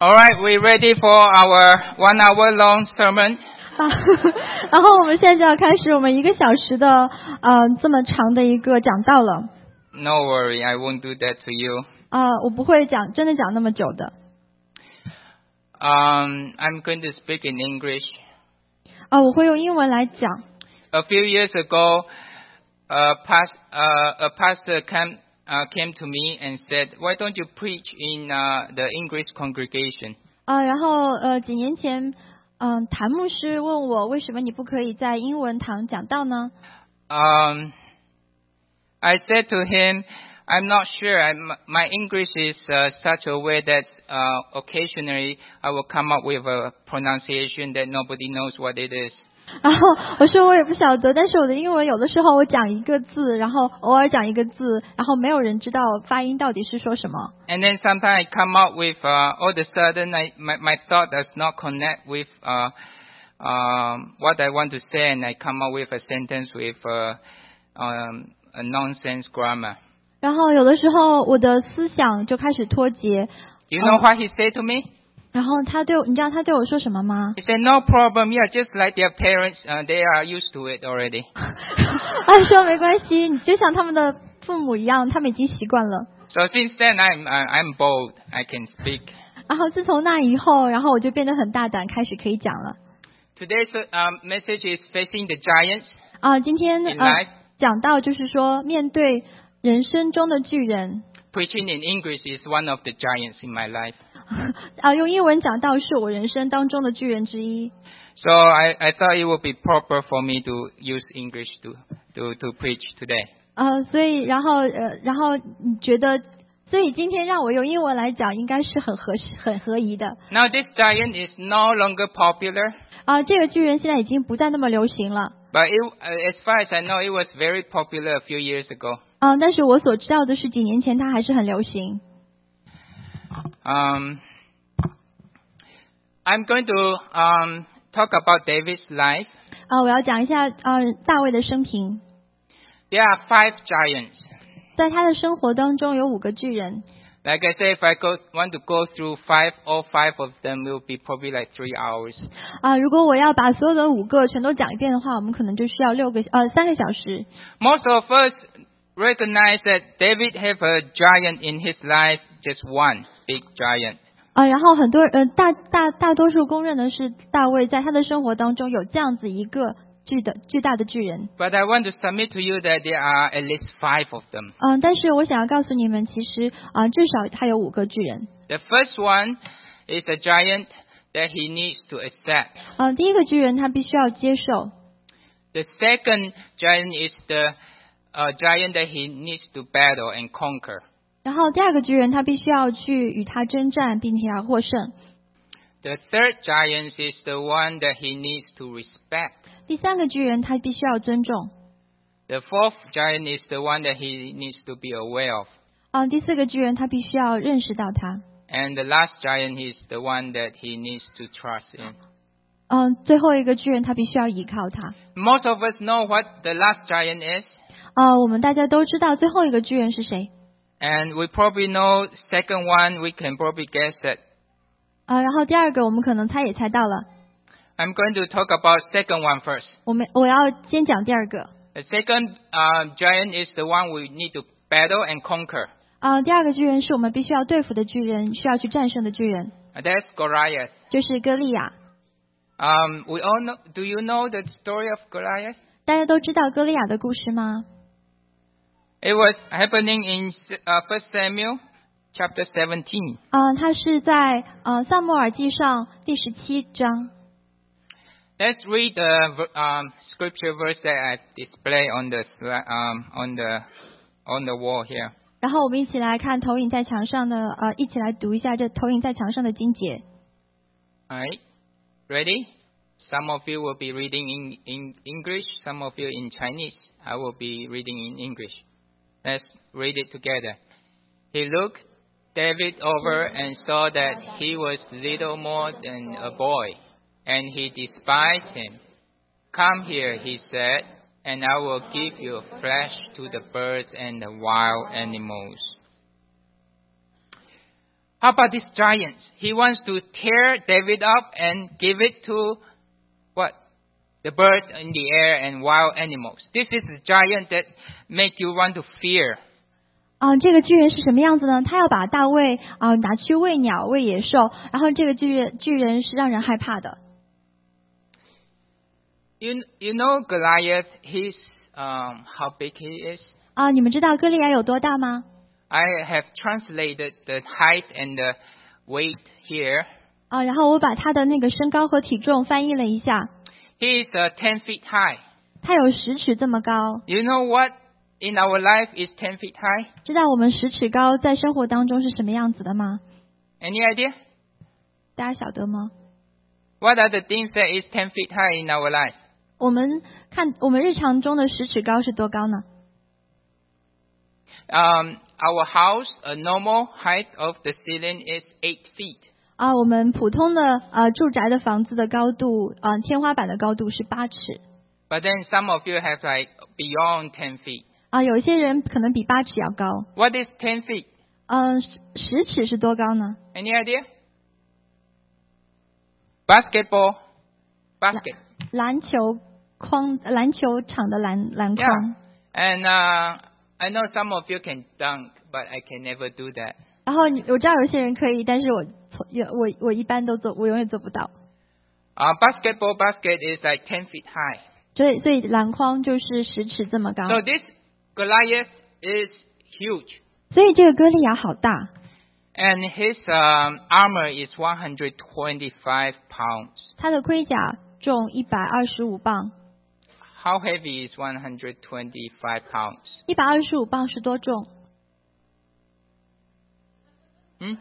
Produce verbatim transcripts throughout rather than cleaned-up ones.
All right, we're ready for our one hour long sermon. 啊，然后我们现在就要开始我们一个小时的呃这么长的一个讲道了。 No worry, I won't do that to you. 啊、我不会讲真的讲那么久的。 Um, I'm going to speak in English. 啊、我会用英文来讲。 A few years ago, a, past, uh, a pastor came, uh, came to me and said, "Why don't you preach in uh, the English congregation?" 啊、然后呃几年前，嗯、呃，谭牧师问我为什么你不可以在英文堂讲道呢？ Um, I said to him, "I'm not sure. I'm, my English is uh, such a way that uh, occasionally I will come up with a pronunciation that nobody knows what it is." 然后我说我也不晓得，但是我的英文有的时候我讲一个字，然后偶尔讲一个字，然后没有人知道发音到底是说什么。 And then sometimes I come up with, uh, all of a sudden I, my, my thought does not connect with uh, um, what I want to say, and I come up with a sentence with uh, um, a nonsense grammar. 然后有的时候我的思想就开始脱节。 You know what he said to me? 然后他对我，你知道他对我说什么吗？ He said, "No problem. Yeah, just like their parents, uh, they are used to it already." 他说没关系，你就像他们的父母一样，他们已经习惯了。 So since then, I'm uh, I'm bold. I can speak. 然后自从那以后，然后我就变得很大胆，开始可以讲了。 Today's um, message is facing the giants 啊，今天 in 呃 life. 讲到就是说，面对人生中的巨人。 Preaching in English is one of the giants in my life. 啊，用英文讲道是我人生当中的巨人之一。 So I, I thought it would be proper for me to use English to, to, to preach today. 呃，所以然后呃，然后你觉得，所以今天让我用英文来讲，应该是很合适、很合宜的。 Now this giant is no longer popular, 啊，这个巨人现在已经不再那么流行了。 but it, uh, as far as I know, it was very popular a few years ago. 啊，但是我所知道的是，几年前它还是很流行。 Um, I'm going to um, talk about David's life. 啊，我要讲一下啊大卫的生平。 There are five giants. 在他的生活当中有五个巨人。 Like I said, if I go, want to go through five, all five of them, it will be probably like three hours. 啊，如果我要把所有的五个全都讲一遍的话，我们可能就需要六个呃三个小时。 Most of us recognize that David have a giant in his life, just one big giant. 啊，然后很多呃大大大多数公认的是大卫在他的生活当中有这样子一个巨的巨大的巨人。 But I want to submit to you that there are at least five of them. 嗯，但是我想要告诉你们，其实啊至少他有五个巨人。 The first one is a giant that he needs to accept. 嗯，第一个巨人他必须要接受。 The second giant is the uh, giant that he needs to battle and conquer. 然后第二个巨人他必须要去与他征战，并且要获胜。 The third giant is the one that he needs to respect. 第三个巨人他必须要尊重。 The fourth giant is the one that he needs to be aware of. 嗯，第四个巨人他必须要认识到他。 And the last giant is the one that he needs to trust in. 嗯，最后一个巨人他必须要依靠他。 Most of us know what the last giant is. 啊，我们大家都知道最后一个巨人是谁。 And we probably know second one, we can probably guess that. 啊，然后第二个我们可能猜也猜到了。 I'm going to talk about second one first. 我们我要先讲第二个。 The second uh, giant is the one we need to battle and conquer. 啊，第二个巨人是我们必须要对付的巨人，需要去战胜的巨人， And that's Goliath. 就是歌利亚。 Um, we all know. Do you know the story of Goliath? 大家都知道歌利亚的故事吗？ It was happening in uh, First Samuel chapter seventeen. 啊，他是在呃撒母耳记上第十七章。 Let's read the um, scripture verse that I display on the um, on the on the wall here. 然后我们一起来看投影在墙上的呃，一起来读一下这投影在墙上的经节。 Alright, ready? Some of you will be reading in, in English, some of you in Chinese. I will be reading in English. Let's read it together. He looked David over and saw that he was little more than a boy, and he despised him. Come here, he said, and I will give you flesh to the birds and the wild animals. How about this giant? He wants to tear David up and give it to what? The birds in the air and wild animals. This is a giant that make you want to fear. 啊、呃，这个巨人是什么样子呢？他要把大卫啊、呃、拿去喂鸟、喂野兽，然后这个巨人巨人是让人害怕的。 You you know Goliath? He's um how big he is? 啊、呃，你们知道歌利亚有多大吗？ I have translated the height and the weight here. 啊、呃，然后我把他的那个身高和体重翻译了一下。 He is uh, ten feet high. 他有十尺这么高。 You know what in our life is ten feet high? 知道我们十尺高在生活当中是什么样子的吗？ Any idea? 大家晓得吗？ What are the things that is ten feet high in our life? 我们看我们日常中的十尺高是多高呢？ Um, our house, a normal height of the ceiling is eight feet. 啊，我们普通的呃住宅的房子的高度，啊、呃、天花板的高度是八尺。 But then some of you have like beyond ten feet. 啊，有一些人可能比八尺要高。 What is ten feet? 嗯、呃，十尺是多高呢？ Any idea? Basketball, basket. 篮球框，篮球场的篮篮筐。 Yeah. And uh, I know some of you can dunk, but I can never do that. 然后我知道有些人可以，但是我我我一般都做，我永远做不到。 Uh, basketball basket is like ten feet high. 所以所以篮筐就是十尺这么高。 So this Goliath is huge. 所以这个歌利亚好大。 And his um, armor is one hundred twenty-five pounds. 他的盔甲重一百二十五磅。 How heavy is one hundred twenty-five pounds? 一百二十五磅是多重？ Hmm?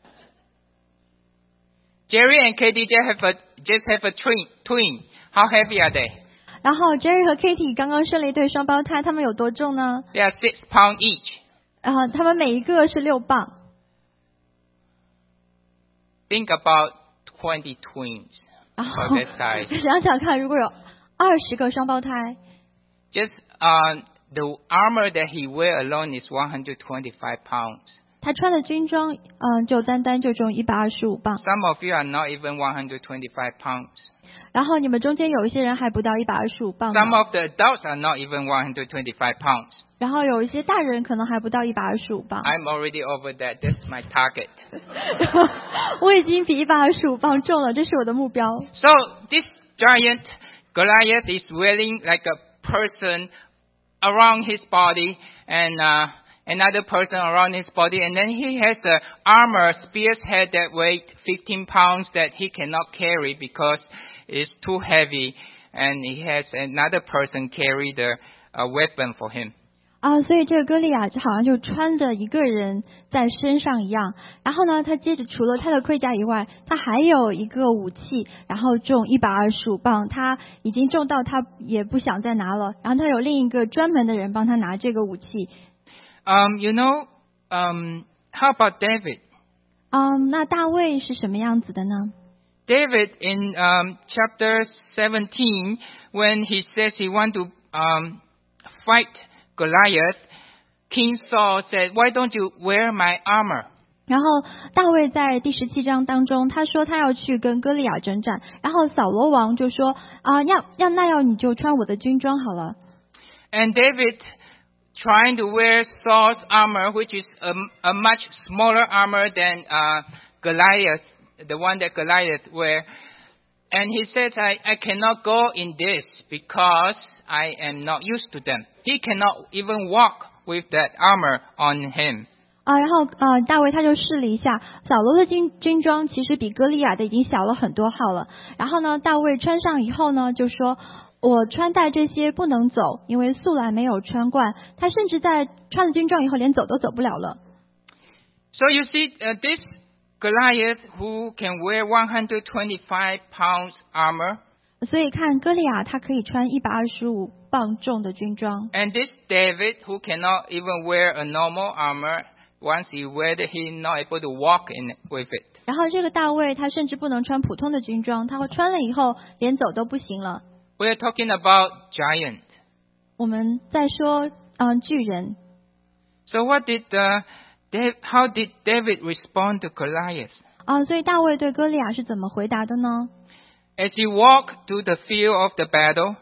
Jerry and Katie just have a just have a twin. Twin. How heavy are they? 然后 Jerry 和 Katie 刚刚生了一对双胞胎，他们有多重呢？ They are six pounds each. 然后他们每一个是六磅。 Think about twenty twins 然 for 后 that size. 想想看，如果有二十个双胞胎， Just uh, the armor that he wear alone is one hundred twenty-five pounds. 他穿的军装，嗯、呃，就单单就重一百二十五磅。 Some of you are not even one hundred twenty-five pounds. 然后你们中间有一些人还不到一百二十五磅呢。 Some of the adults are not even one hundred twenty-five pounds. 然后有一些大人可能还不到一百二十五磅。 I'm already over that. That's my target. 我已经比一百二十五磅重了，这是我的目标。 So this giant Goliath is wearing like a person around his body and uh, another person around his body, and then he has the armor, spear's head that weight fifteen pounds that he cannot carry because it's too heavy, and he has another person carry the uh, weapon for him. 啊，所以这个歌利亚就好像就穿着一个人在身上一样。然后呢，他接着除了他的盔甲以外，他还有一个武器，然后重一百二十五磅，他已经重到他也不想再拿了。然后他有另一个专门的人帮他拿这个武器。 Um, you know, um, how about David? 嗯，那大卫是什么样子的呢？ David in um, chapter seventeen, when he says he want to um, fight Goliath, King Saul said, "Why don't you wear my armor?" 然后大卫在第十七章当中，他说他要去跟歌利亚征战，然后扫罗王就说啊，要要那要你就穿我的军装好了。 And David trying to wear Saul's armor, which is a, a much smaller armor than uh, Goliath, the one that Goliath wear. And he says, I, I cannot go in this because I am not used to them. He cannot even walk with that armor on him. 啊，然后呃，大卫他就试了一下，扫罗的军军装其实比歌利亚的已经小了很多号了。然后呢，大卫穿上以后呢，就说我穿戴这些不能走，因为素来没有穿惯。他甚至在穿了军装以后，连走都走不了了。 So you see, uh, this Goliath who can wear one hundred twenty-five pounds armor. 所以看歌利亚，他可以穿一百二十五磅重的军装。 And this David who cannot even wear a normal armor, once he wear it, he not able to walk in with it. 然后这个大卫他甚至不能穿普通的军装，他会穿了以后连走都不行了。 We are talking about giant. 我们在说嗯巨人。 So what did uh, Dav- how did David respond to Goliath? 啊，所以大卫对歌利亚是怎么回答的呢？ As he walked to the field of the battle,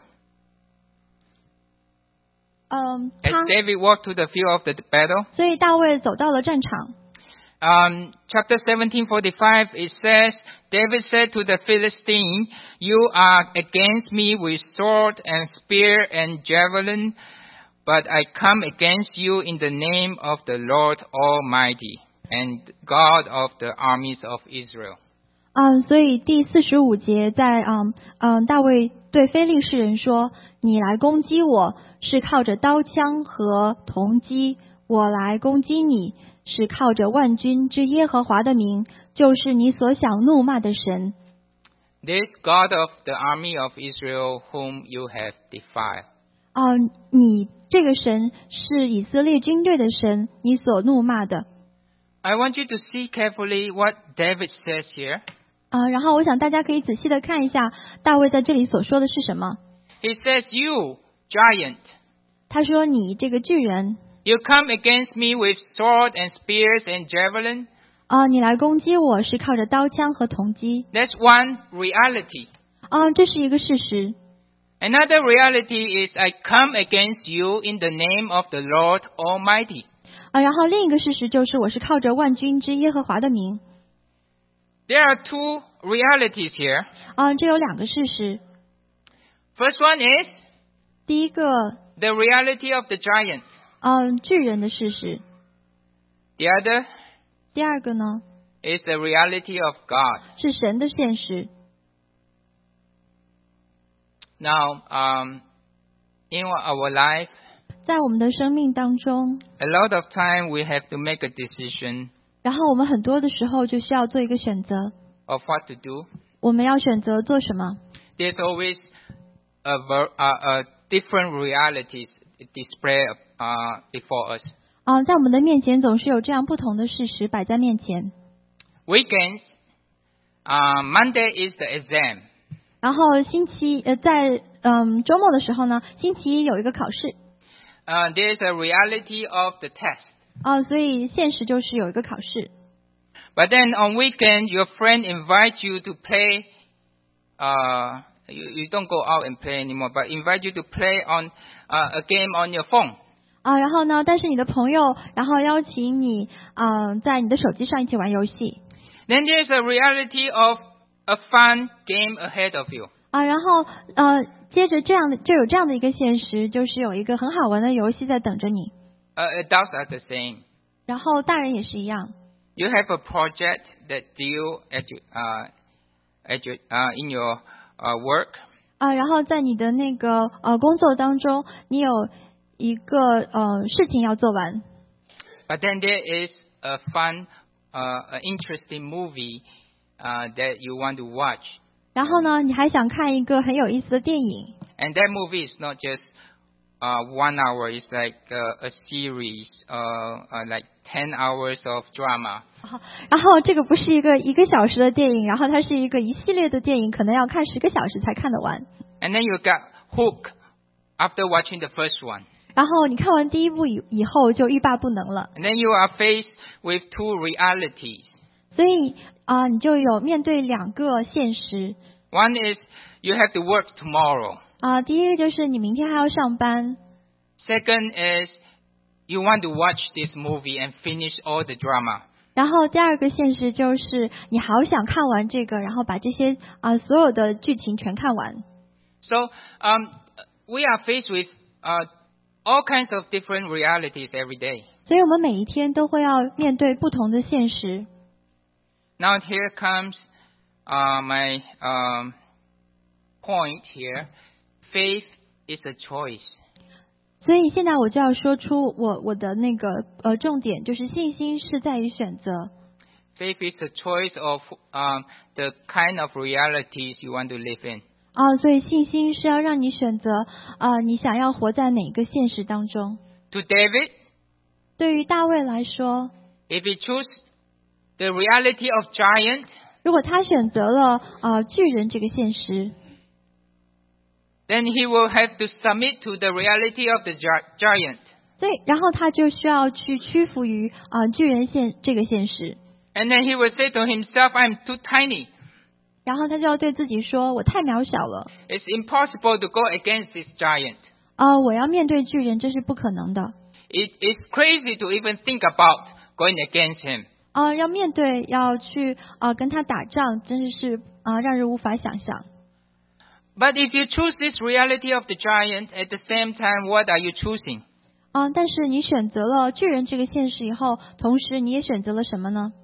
嗯， as 他 David walked to the field of the battle, 所以大卫走到了战场。 um, chapter seventeen forty-five, it says, David said to the Philistine, "You are against me with sword and spear and javelin, but I come against you in the name of the Lord Almighty and God of the armies of Israel." 嗯，所以第四十五节在嗯嗯，大卫对非利士人说：“你来攻击我，是靠着刀枪和铜戟；我来攻击你，是靠着万军之耶和华的名，就是你所想怒骂的神。” This God of the army of Israel whom you have defied. 啊、你这个神是以色列军队的神，你所怒骂的。 I want you to see carefully what David says here. 啊、然后我想大家可以仔细的看一下大卫在这里所说的是什么。 He says, "You, giant, 他说：“你这个巨人， you come against me with sword and spears and javelin." 啊、你来攻击我是靠着刀枪和铜戟。 That's one reality. 啊、这是一个事实。 Another reality is I come against you in the name of the Lord Almighty. 啊，然后另一个事实就是我是靠着万军之耶和华的名。 There are two realities here. 啊，这有两个事实。 First one is 第一个， the reality of the giant. 嗯、巨人的事实。 The other 第二个呢， is the reality of God. 是神的现实。 Now, um, in our life, 在我们的生命当中， a lot of time we have to make a decision 然后我们很多的时候就需要做一个选择， of what to do. 我们要选择做什么。 There's always a, ver- uh, a different realities displayed uh, before us. 啊，在我们的面前总是有这样不同的事实摆在面前。 Weekends, uh, Monday is the exam. 然后星期呃，在嗯周末的时候呢，星期一有一个考试 Uh, there's a reality of the test. 啊，所以现实就是有一个考试。 But then on weekend, your friend invites you to play. Uh, you, you don't go out and play anymore, but invite you to play on uh, a game on your phone. 啊，然后呢，但是你的朋友然后邀请你嗯、呃在你的手机上一起玩游戏 Then there's a reality of a fun game ahead of you. 啊，然后呃接着这样的就有这样的一个现实，就是有一个很好玩的游戏在等着你。 Uh, adults are the same. 然后大人也是一样 You have a project that deal at your, uh, at your, uh, in your uh, work. 啊，然后在你的那个呃工作当中，你有一个呃事情要做完。 But then there is a fun, uh, an interesting movie uh, that you want to watch. 然后呢，你还想看一个很有意思的电影 And that movie is not just uh, one hour. It's like uh, a series, uh, uh, like ten hours of drama. 啊，然后这个不是一个一个小时的电影，然后它是一个一系列的电影，可能要看十个小时才看得完。 And then you got hooked after watching the first one. 然后你看完第一部以以后就欲罢不能了， And then you are faced with two realities. 所以啊、你就有面对两个现实 One is you have to work tomorrow. 啊、第一个就是你明天还要上班， Second is you want to watch this movie and finish all the drama. 然后第二个现实就是你好想看完这个，然后把这些啊、所有的剧情全看完。 So um, we are faced with uh, all kinds of different realities every day. 所以我们每一天都会要面对不同的现实。 Now here comes uh, my um, point here. Faith is a choice. 所以现在我就要说出我我的那个呃重点，就是信心是在于选择。 Faith is a choice of um, the kind of realities you want to live in. 啊，所以信心是要让你选择啊，你想要活在哪个现实当中。 To David, 对于大卫来说， if he chose the reality of giant, 如果他选择了啊巨人这个现实， then he will have to submit to the reality of the gi- giant. 所以，然后他就需要去屈服于啊、呃、巨人现这个现实。 And then he will say to himself, I'm too tiny. 然后他就要对自己说：“我太渺小了， It's impossible to go against this giant. 啊、我要面对巨人，这是不可能的。 It is crazy to even think about going against him. 啊、要面对，要去啊、呃跟他打仗，真的是啊、呃让人无法想象。 But if you choose this reality of the giant, at the same time, what are you choosing? 啊、但是你选择了巨人这个现实以后，同时你也选择了什么呢？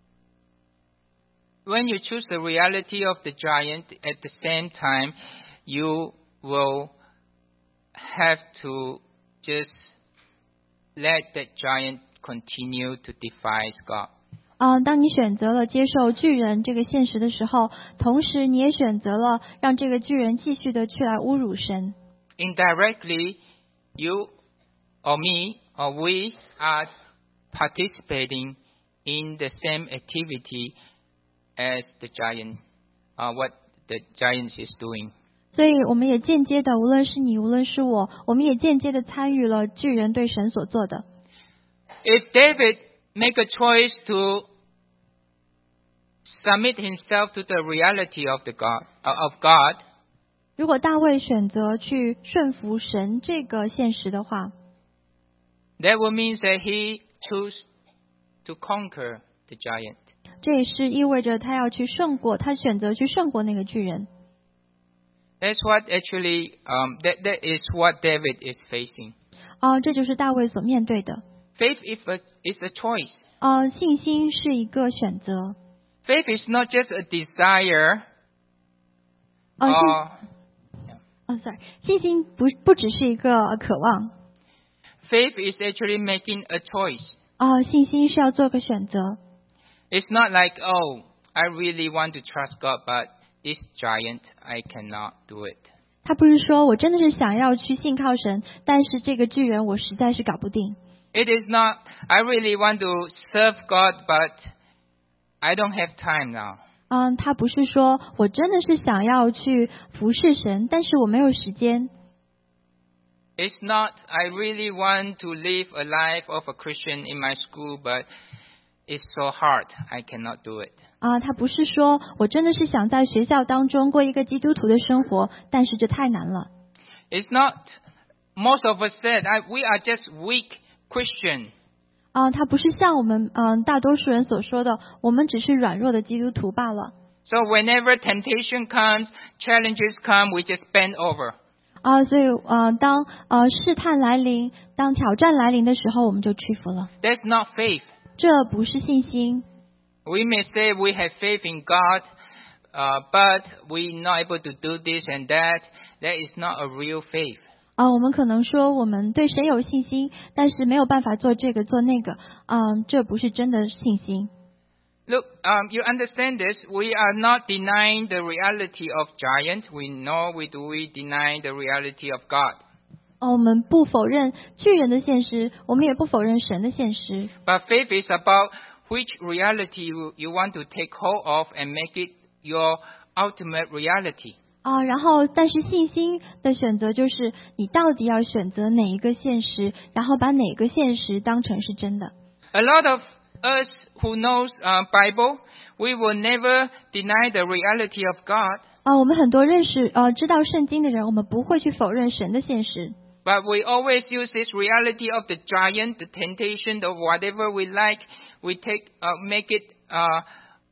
When you choose the reality of the giant, at the same time, you will have to just let that giant continue to defy God. 啊、当你选择了接受巨人这个现实的时候，同时你也选择了让这个巨人继续的去来侮辱神。 Indirectly, you or me or we are participating in the same activity as the giant, uh, what the giant is doing. 所以我们也间接的，无论是你，无论是我，我们也间接的参与了巨人对神所做的。 If David make a choice to submit himself to the reality of the God, uh, of God, 如果大卫选择去顺服神这个现实的话， that would mean that he chose to conquer the giant. 这也是意味着他要去胜过，他选择去胜过那个巨人。 That's what actually, um, that, that is what David is facing. 啊、这就是大卫所面对的。 Faith is a, is a choice. 啊、信心是一个选择。 Faith is not just a desire 啊、信 or 哦，sorry，信心不不只是一个渴望。 faith is actually making a choice. 啊、信心是要做个选择。 It's not like, oh, I really want to trust God, but this giant, I cannot do it. 他不是说我真的是想要去信靠神，但是这个巨人我实在是搞不定。 It is not, I really want to serve God, but I don't have time now. 嗯，他不是说我真的是想要去服侍神，但是我没有时间。 It's not, I really want to live a life of a Christian in my school, but it's so hard, I cannot do it. 啊，他不是说我真的是想在学校当中过一个基督徒的生活，但是这太难了。 It's not, most of us said, I, we are just weak Christians. 啊，他不是像我们嗯大多数人所说的，我们只是软弱的基督徒罢了。 So whenever temptation comes, challenges come, we just bend over. 啊，所以呃，当呃试探来临，当挑战来临的时候，我们就屈服了。 That's not faith. 这不是信心。 We may say we have faith in God, uh, but we're not able to do this and that. That is not a real faith. 啊，我们可能说我们对神有信心，但是没有办法做这个做那个，嗯，这不是真的信心。 Look, um, you understand this. We are not denying the reality of giant. We know we do we deny the reality of God. 哦，我们不否认巨人的现实，我们也不否认神的现实。 But faith is about which reality you, you want to take hold of and make it your ultimate reality. 啊，然后但是信心的选择就是你到底要选择哪一个现实，然后把哪个现实当成是真的。 A lot of us who knows uh, Bible, we will never deny the reality of God. 啊，我们很多认识呃知道圣经的人，我们不会去否认神的现实。 But we always use this reality of the giant, the temptation, of whatever we like. We take, uh, make it, uh,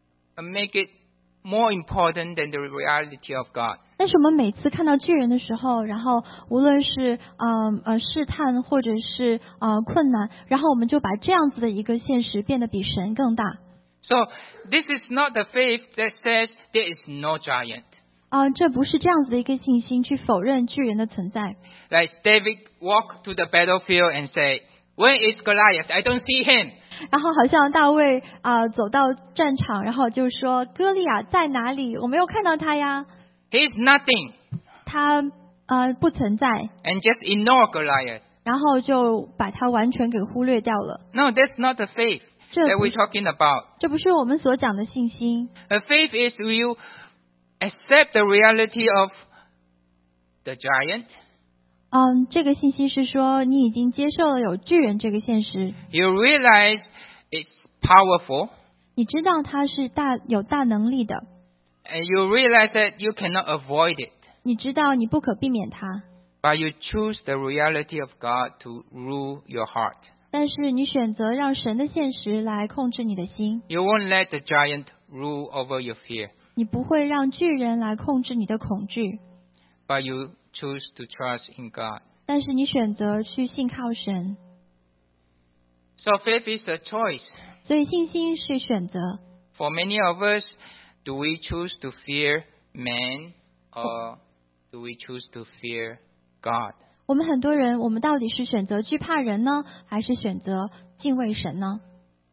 make it more important than the reality of God. 但是我们每次看到巨人的时候，然后无论是呃呃试探或者是呃困难，然后我们就把这样子的一个现实变得比神更大。 So this is not the faith that says there is no giant. 啊、这不是这样子的一个信心去否认巨人的存在。 Like David walked to the battlefield and say, "Where is Goliath? I don't see him." 然后好像大卫啊、走到战场，然后就说歌利亚在哪里？我没有看到他呀， He is nothing. 他呃不存在， And just ignore Goliath. 然后就把他完全给忽略掉了。 No, that's not the faith 这 that 不 we're talking about. 这不是我们所讲的信心。 A faith is you accept the reality of the giant. 嗯，这个信息是说你已经接受了有巨人这个现实， You realize it's powerful, 你知道它是大有大能力的， and you realize that you cannot avoid it, 你知道你不可避免它， but you choose the reality of God to rule your heart. 但是你选择让神的现实来控制你的心， You won't let the giant rule over your fear, 你不会让巨人来控制你的恐惧， but you choose to trust in God. 但是你选择去信靠神， So faith is a choice. 所以信心是选择。 For many of us, do we choose to fear man or do we choose to fear God? 我们很多人，我们到底是选择惧怕人呢，还是选择敬畏神呢？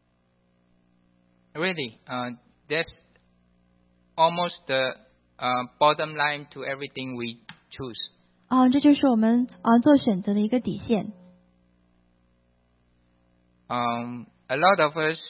Really, uh, that's almost the uh, bottom line to everything we choose. 啊、这就是我们啊、做选择的一个底线。 Um, a lot of us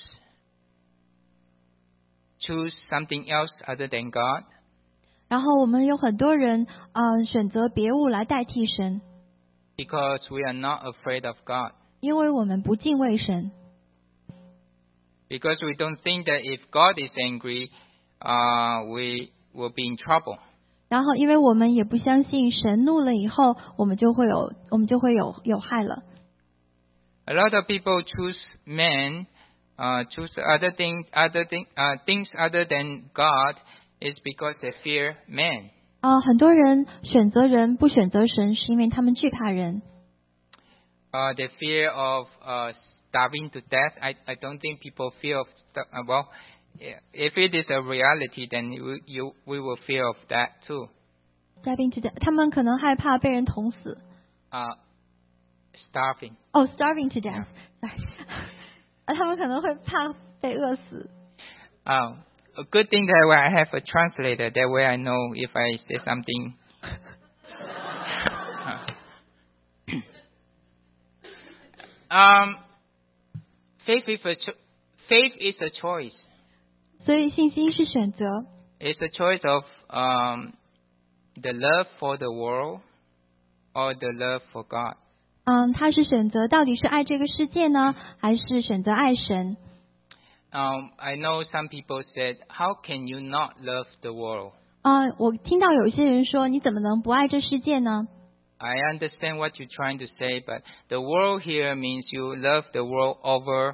choose something else other than God. 然后我们有很多人啊、选择别物来代替神， Because we are not afraid of God. 因为我们不敬畏神， Because we don't think that if God is angry, uh, we will be in trouble. 然后因为我们也不相信神怒了以后，我们就会有我们就会有有害了。 A lot of people choose men, uh, choose other things, other thing, uh, things other than God, is because they fear man. 啊、很多人选择人不选择神，是因为他们惧怕人。 Uh, the fear of uh, starving to death. I, I don't think people fear of sta- uh, well. If it is a reality, then you, you we will fear of that too. 在并且他们可能害怕被人捅死。 Uh, starving. 哦、s t a r v i n g to death， sorry 啊，他们可能会怕被饿死。 Uh, a good thing that I have a translator. That way I know if I say something. um, faith is a cho- faith is a choice. 所以信心是选择， It's a choice of um, the love for the world or the love for God. 嗯，他是选择到底是爱这个世界呢，还是选择爱神？ Um, I know some people said, "How can you not love the world?" 啊、我听到有一些人说，你怎么能不爱这世界呢？ I understand what you're trying to say, but the world here means you love the world over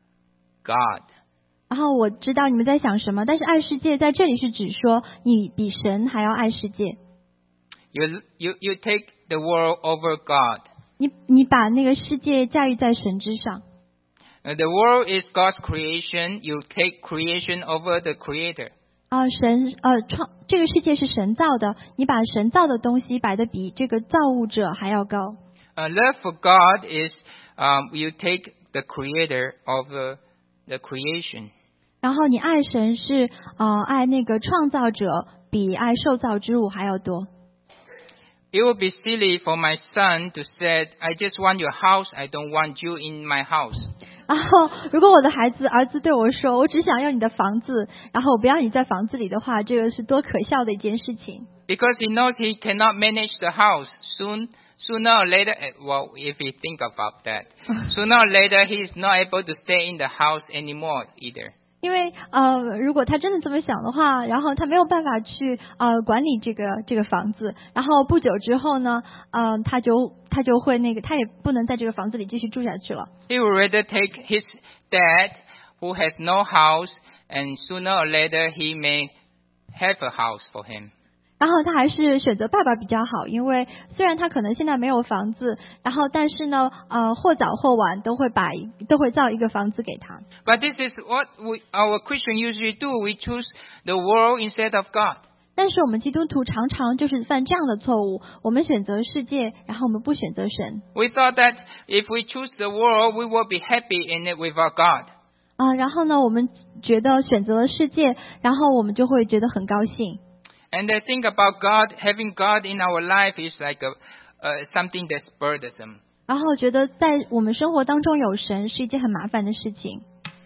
God. 然后我知道你们在想什么，但是爱世界在这里是指说你比神还要爱世界， You you you take the world over God. 你你把那个世界驾驭在神之上。 Uh, the world is God's creation. You take creation over the Creator. 啊、神呃创这个世界是神造的，你把神造的东西摆得比这个造物者还要高。 Uh, love for God is um, you take the Creator over the creation. 然后你爱神是呃爱那个创造者，比爱受造之物还要多。 It would be silly for my son to say, "I just want your house. I don't want you in my house." 然后如果我的孩子儿子对我说，我只想要你的房子，然后我不要你在房子里的话，这个是多可笑的一件事情。 Because he knows he cannot manage the house. Soon, sooner or later, eh, well, if he think about that, sooner or later he is not able to stay in the house anymore either. 因为呃，如果他真的这么想的话，然后他没有办法去呃管理这个这个房子，然后不久之后呢，呃，他就他就会那个，他也不能在这个房子里继续住下去了。 He would rather take his dad, who has no house, and sooner or later he may have a house for him. 然后他还是选择爸爸比较好，因为虽然他可能现在没有房子，然后但是呢，呃，或早或晚都会把都会造一个房子给他。 But this is what we, our Christian usually do. We choose the world instead of God. 但是我们基督徒常常就是犯这样的错误，我们选择世界，然后我们不选择神。 We thought that if we choose the world, we will be happy in it without God. 啊、然后呢，我们觉得选择了世界，然后我们就会觉得很高兴。 And I think about God, having God in our life is like a, uh, something that's burdensome. 然后觉得在我们生活当中有神是一件很麻烦的事情。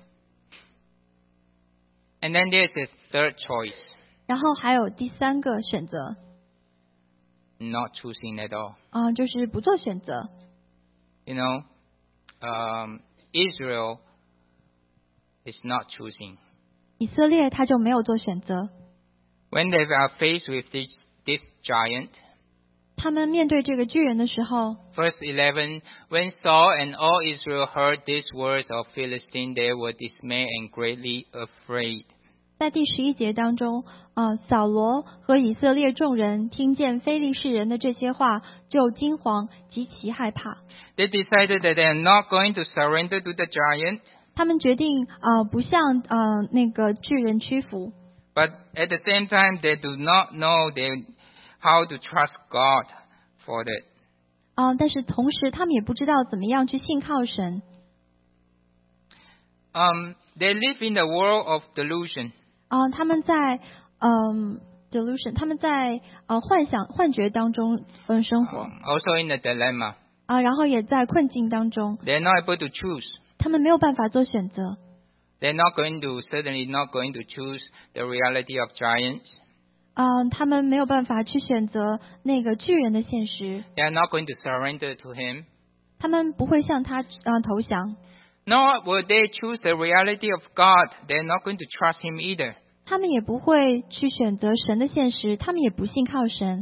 And then there's the third choice. 然后还有第三个选择， not choosing at all. 啊、就是不做选择。 You know, um, Israel is not choosing. 以色列他就没有做选择， When they are faced with this, this giant, 他们面对这个巨人的时候， verse eleven, when Saul and all Israel heard these words of Philistine, they were dismayed and greatly afraid. 在第十一节当中，呃，扫罗和以色列众人听见非利士人的这些话，就惊惶，极其害怕。 They decided that they are not going to surrender to the giant, 他们决定呃不向呃那个巨人屈服， but at the same time, they do not know they, how to trust God for that. 啊、但是同时他们也不知道怎么样去信靠神。 Um, they live in the world of delusion. 啊、他们在嗯、delusion，他们在呃幻想幻觉当中嗯、生活 Um, also in a dilemma. 啊、然后也在困境当中， They're not able to choose. 他们没有办法做选择。 They're not going to, certainly not going to choose the reality of giants. 嗯、他们没有办法去选择那个巨人的现实， They are not going to surrender to him. 他们不会向他呃投降， Nor will they choose the reality of God. They're not going to trust him either. 他们也不会去选择神的现实，他们也不信靠神。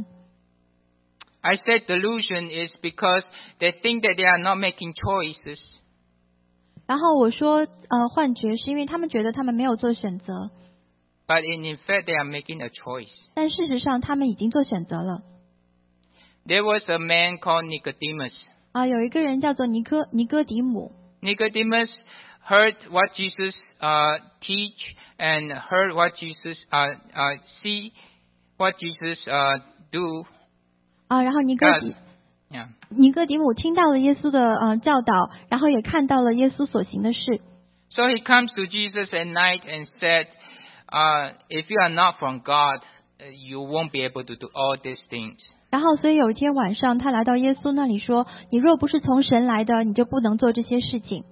I said delusion is because they think that they are not making choices. 然后我说呃幻觉是因为他们觉得他们没有做选择， But in, in fact, they are making a choice. 但事实上他们已经做选择了。 There was a man called Nicodemus. 啊、有一个人叫做尼哥尼哥底母， Nicodemus heard what Jesus uh, teach and heard what Jesus uh, uh, see what Jesus uh, do. 啊、然后尼哥 Does. 底 Yeah. 尼哥底母听到了耶稣的呃教导，然后也看到了耶稣所行的事， So he comes to Jesus at night and said, uh, if you are not from God, uh, you won't be able to do all these things. 然后所以有一天晚上他来到耶稣那里说，你若不是从神来的，你就不能做这些事情。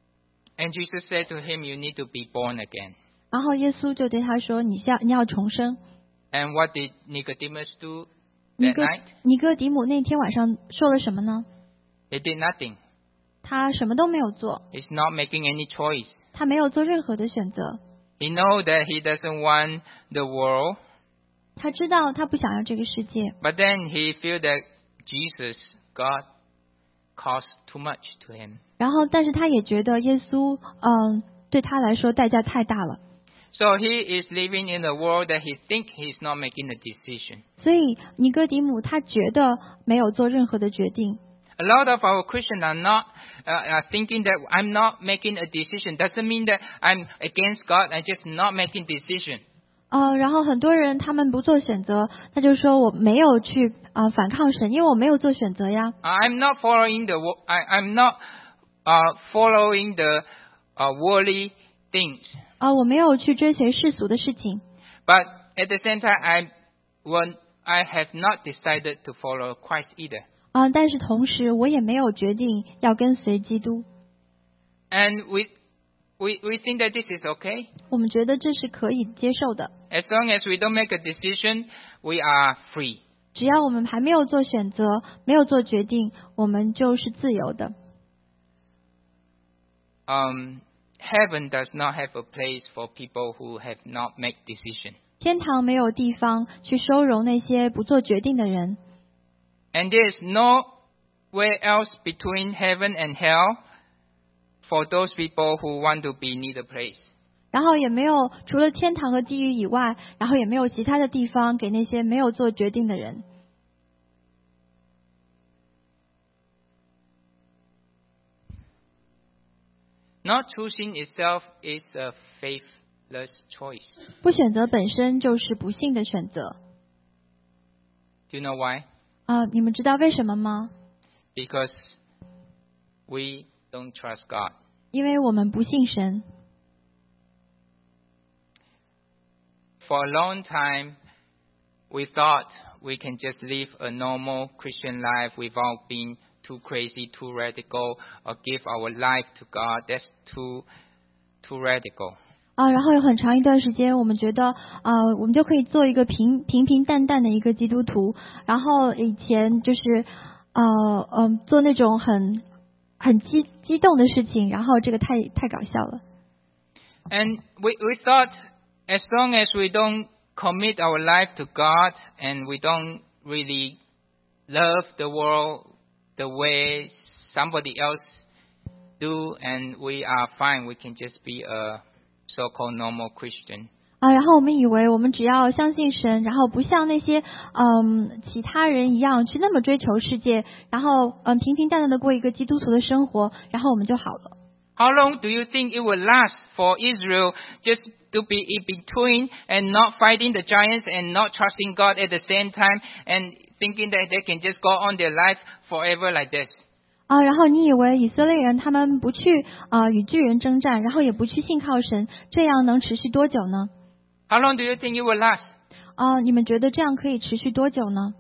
And Jesus said to him, you need to be born again. 然后耶稣就对他说，你要你要重生。 And what did Nicodemus do 尼 that 哥 night? 尼哥底母那天晚上说了什么呢？ He did nothing. 他什么都没有做， He's not making any choice. 他没有做任何的选择。 He knows that he doesn't want the world, 他知道他不想要这个世界， but then he feels that Jesus, God, cost too much to him. 然后但是他也觉得耶稣嗯对他来说代价太大了， So he is living in a world that he thinks he's not making a decision. 所以尼哥底母他觉得没有做任何的决定。 A lot of our Christians are not uh, are thinking that I'm not making a decision. Doesn't mean that I'm against God. I'm just not making decision. 呃，然后很多人他们不做选择，他就说我没有去呃反抗神，因为我没有做选择呀。 I'm not following the. wo- I, I'm not uh, following the uh, worldly things. 啊、我没有去追随世俗的事情， But at the same time, I when I have not decided to follow Christ either. 啊、但是同时我也没有决定要跟随基督。 And we we we think that this is okay. 我们觉得这是可以接受的， As long as we don't make a decision, we are free. 只要我们还没有做选择，没有做决定，我们就是自由的。 Um, heaven does not have a place for people who have not made decision. 天堂没有地方去收容那些不做决定的人， And there is nowhere else between heaven and hell for those people who want to be neither place. 然后也没有除了天堂和地狱以外，然后也没有其他的地方给那些没有做决定的人。 Not choosing itself is a faithless choice. 不选择本身就是不幸的选择。 Do you know why? 啊、你们知道为什么吗？ Because we don't trust God. 因为我们不信神。 For a long time, we thought we can just live a normal Christian life without being too crazy, too radical, or give our life to God. That's too, too radical. 啊，然后有很长一段时间，我们觉得，呃，我们就可以做一个平平平淡淡的一个基督徒。然后以前就是，呃，嗯、呃，做那种很很激激动的事情，然后这个太太搞笑了。 And we we thought, as long as we don't commit our life to God and we don't really love the world the way somebody else do, and we are fine, we can just be a so-called normal Christian. 啊，然后我们以为我们只要相信神，然后不像那些嗯其他人一样去那么追求世界，然后嗯平平淡淡的过一个基督徒的生活，然后我们就好了。 How long do you think it will last for Israel just to be in between and not fighting the giants and not trusting God at the same time and thinking that they can just go on their life forever like this? 啊，然后你以为以色列人他们不去啊与巨人征战，然后也不去信靠神，这样能持续多久呢？ How long do you think it will last? 啊，你们觉得这样可以持续多久呢？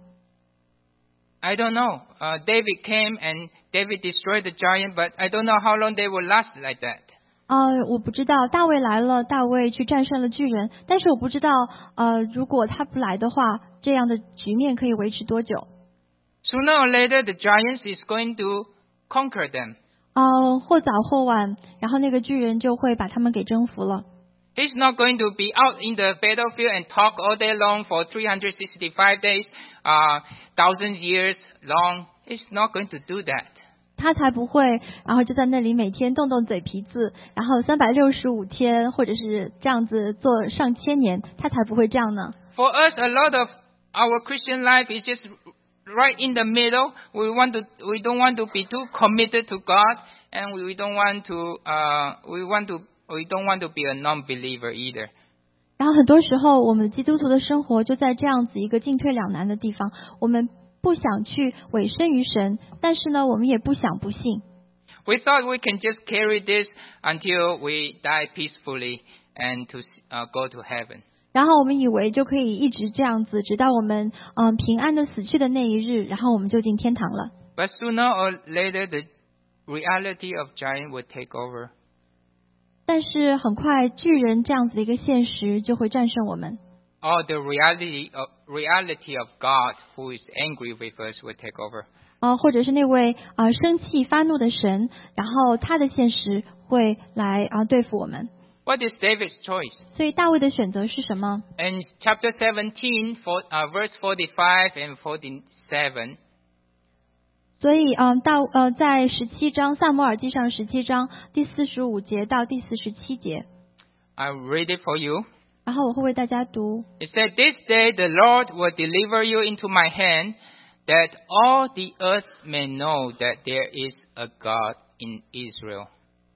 I don't know. Uh, David came and David destroyed the giant, but I don't know how long they will last like that. 啊，我不知道。大卫来了，大卫去战胜了巨人，但是我不知道，呃，如果他不来的话，这样的局面可以维持多久？ Sooner or later, the giants is going to conquer them. 啊，或早或晚，然后那个巨人就会把他们给征服了。 He's not going to be out in the battlefield and talk all day long for three hundred sixty-five days, uh, thousands years long. He's not going to do that. 他才不会，然后就在那里每天动动嘴皮子，然后三百六十五天，或者是这样子做上千年，他才不会这样呢。 For us, a lot of our Christian life is just right in the middle. We want to, we don't want to be too committed to God, and we don't want to, uh, we want to, we don't want to be a non-believer either. 然后很多时候，我们基督徒的生活就在这样子一个进退两难的地方。我们不想去委身于神，但是呢，我们也不想不信。 We thought we can just carry this until we die peacefully and to uh, go to heaven. 然后我们以为就可以一直这样子，直到我们嗯平安的死去的那一日，然后我们就进天堂了。 But sooner or later, the reality of giant will take over. 但是很快，巨人这样子的一个现实就会战胜我们。 Or the reality of reality of God, who is angry with us, will take over. 啊、呃，或者是那位啊、呃、生气发怒的神，然后他的现实会来啊、呃、对付我们。 What is David's choice? 所以大卫的选择是什么？ In chapter seventeen, for, uh, verse forty-five and forty-seven. 所以，嗯，到呃，在十七章撒母耳记上十七章第四十五节到第四十七节， I'll read it for you. 然后我会为大家读。 It said, "This day the Lord will deliver you into my hand, that all the earth may know that there is a God in Israel.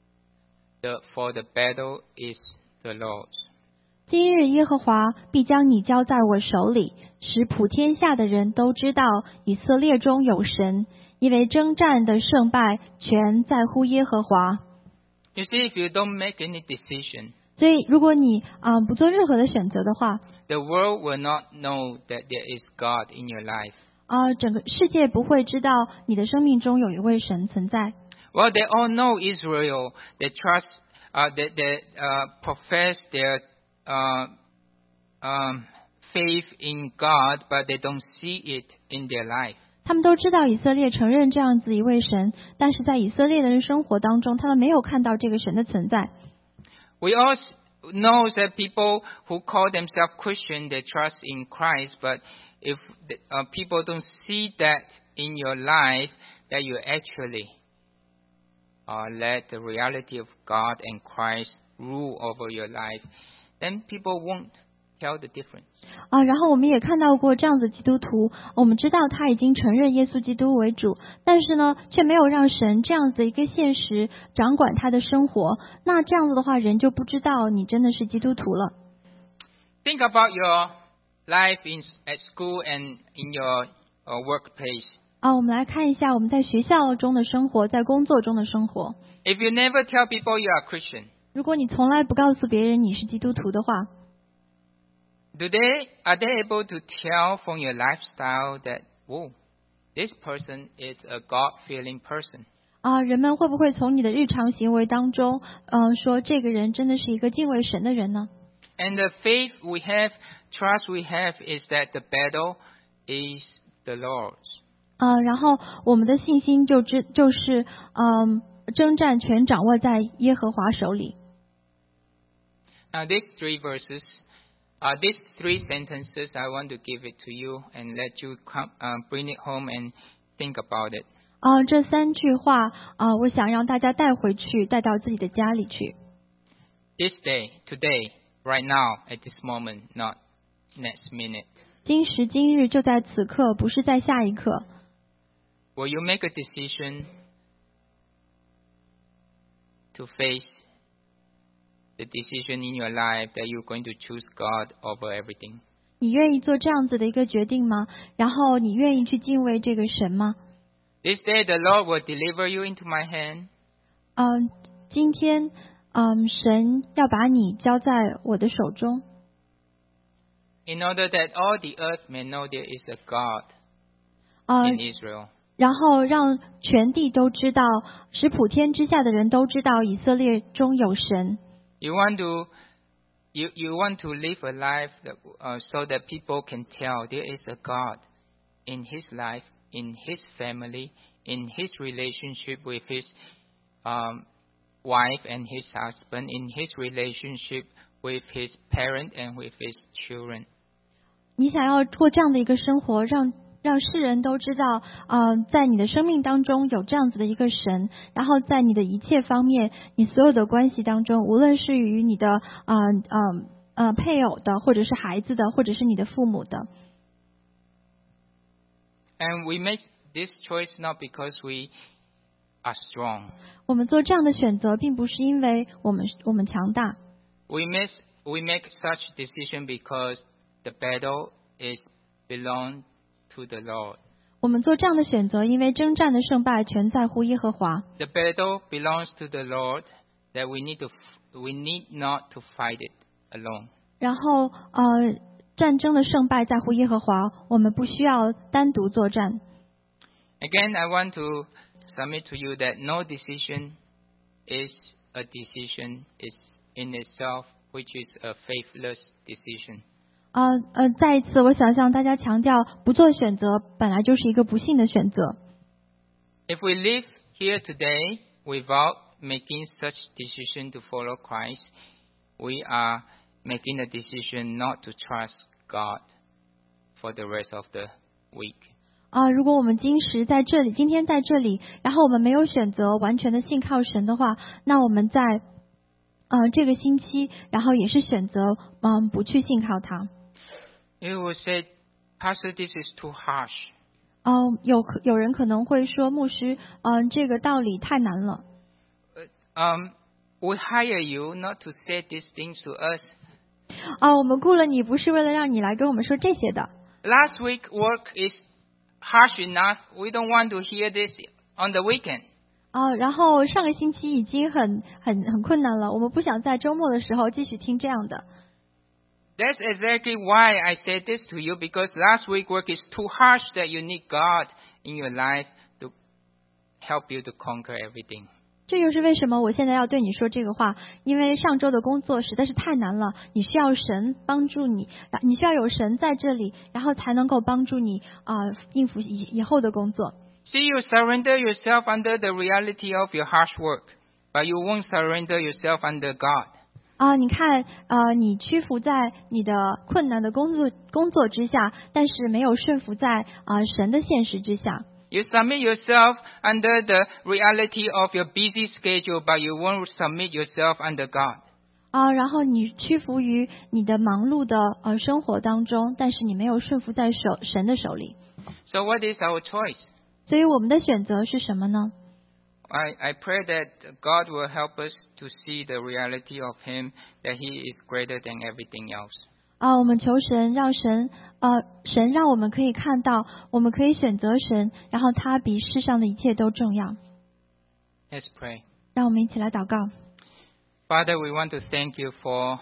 The, for the battle is the Lord's." 今日耶和华必将你交在我手里，使普天下的人都知道以色列中有神，因为征战的胜败全在乎耶和华。 You see, if you don't make any decision, 所以，如果你啊、呃、不做任何的选择的话， the world will not know that there is God in your life. 啊、呃，整个世界不会知道你的生命中有一位神存在。 Well, they all know Israel. They trust, uh, they, they uh, profess their uh, um, faith in God, but they don't see it in their life. 他们都知道以色列承认这样子一位神，但是在以色列的人生活当中，他们没有看到这个神的存在。 We all know that people who call themselves Christian, they trust in Christ, but if the, uh, people don't see that in your life, that you actually uh, let the reality of God and Christ rule over your life, then people won't tell the difference. 啊，然后我们也看到过这样子基督徒，我们知道他已经承认耶稣基督为主，但是呢，却没有让神这样子一个现实掌管他的生活。那这样子的话，人就不知道你真的是基督徒了。 Think about your life in at school and in your uh, workplace. 啊，我们来看一下我们在学校中的生活，在工作中的生活。 If you never tell people you are Christian, 如果你从来不告诉别人你是基督徒的话， do they are they able to tell from your lifestyle that, whoa, this person is a God-fearing person? 啊，人们会不会从你的日常行为当中，嗯、呃，说这个人真的是一个敬畏神的人呢？ And the faith we have, trust we have, is that the battle is the Lord's. 啊，然后我们的信心就知就是，嗯，征战全掌握在耶和华手里。 Now these three verses, uh, these three sentences, I want to give it to you and let you come, uh, bring it home and think about it. 啊，这三句话啊，我想让大家带回去，带到自己的家里去。 This day, today, right now, at this moment, not next minute. 今时今日就在此刻，不是在下一刻。 Will you make a decision to face the decision in your life that you're going to choose God over everything? 你愿意做这样子的一个决定吗？然后你愿意去敬畏这个神吗？ This day the Lord will deliver you into my hand. 嗯，今天，嗯，神要把你交在我的手中。 In order that all the earth may know there is a God 啊、 in Israel. 然后让全地都知道，使普天之下的人都知道以色列中有神。 You want to, you, you want to live a life that, uh, so that people can tell there is a God in his life, in his family, in his relationship with his um, wife and his husband, in his relationship with his parent and with his children. 你想要过这样的一个生活，让让世人都知道，嗯、呃，在你的生命当中有这样子的一个神，然后在你的一切方面，你所有的关系当中，无论是与你的呃呃呃配偶的，或者是孩子的，或者是你的父母的。 And we make this choice not because we are strong. 我们做这样的选择，并不是因为我们我们强大， We miss, we make such decision because the battle is belong to the Lord. 我们做这样的选择，因为征战的胜败全在乎耶和华。 The battle belongs to the Lord, that we need to, we need not to fight it alone. 然后呃，战争的胜败在乎耶和华，我们不需要单独作战。 Again, I want to submit to you that no decision is a decision is in itself, which is a faithless decision. 呃呃，再一次，我想向大家强调，不做选择本来就是一个不幸的选择。 If we live here today without making such decision to follow Christ, we are making a decision not to trust God for the rest of the week. 啊、如果我们今时在这里，今天在这里，然后我们没有选择完全的信靠神的话，那我们在呃这个星期，然后也是选择嗯不去信靠他。 You will say, Pastor, this is too harsh. 嗯、有可有人可能会说，牧师，嗯、这个道理太难了。 Um, we hire you not to say these things to us. 啊、我们雇了你，不是为了让你来跟我们说这些的。 Last week work is harsh enough. We don't want to hear this on the weekend. 啊、然后上个星期已经很很很困难了，我们不想在周末的时候继续听这样的。 That's exactly why I said this to you, because last week work is too harsh that you need God in your life to help you to conquer everything. 这就是为什么我现在要对你说这个话，因为上周的工作实在是太难了，你需要神帮助你，你需要有神在这里，然后才能够帮助你啊、呃应付以以后的工作。 See, you surrender yourself under the reality of your harsh work, but you won't surrender yourself under God. 啊、你看，呃，你屈服在你的困难的工作工作之下，但是没有顺服在啊、呃神的现实之下。 You submit yourself under the reality of your busy schedule, but you won't submit yourself under God. 啊、然后你屈服于你的忙碌的呃生活当中，但是你没有顺服在手神的手里。 So what is our choice? 所以我们的选择是什么呢？ I, I pray that God will help us to see the reality of Him, that He is greater than everything else. 啊，我们求神，让神，呃，神让我们可以看到，我们可以选择神，然后他比世上的一切都重要。 Let's pray. 让我们一起来祷告。 Father, we want to thank you for,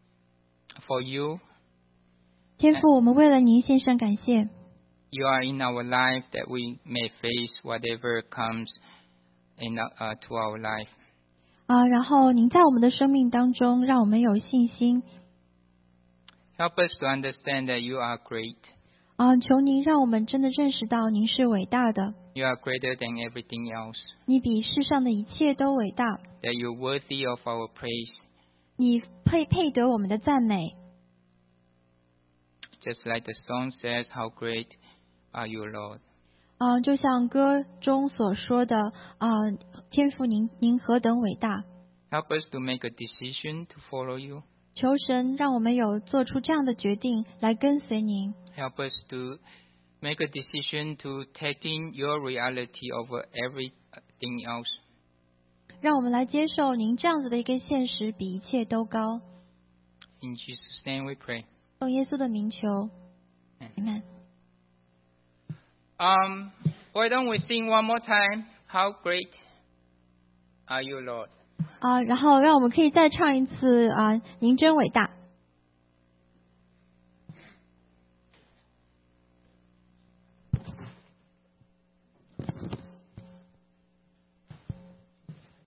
for you. 天父，我们为了您献上感谢。 You are in our life that we may face whatever comes in uh, to our life. 啊，然后您在我们的生命当中，让我们有信心。 Help us to understand that you are great. 啊，求您让我们真的认识到您是伟大的， You are greater than everything else. 你比世上的一切都伟大， That you're worthy of our praise. 你配配得我们的赞美。 Just like the song says, how great are you, Lord. 啊，就像歌中所说的，啊，天父您您何等伟大！ Help us to make a decision to follow you. 求神让我们有做出这样的决定来跟随您。 Help us to make a decision to take in your reality over everything else. 让我们来接受您这样子的一个现实，比一切都高。 In Jesus' name we pray. 奉耶稣的名求 ，Amen。 Um, why don't we sing one more time? How great are you, Lord? 啊，然后让我们可以再唱一次啊，您真伟大。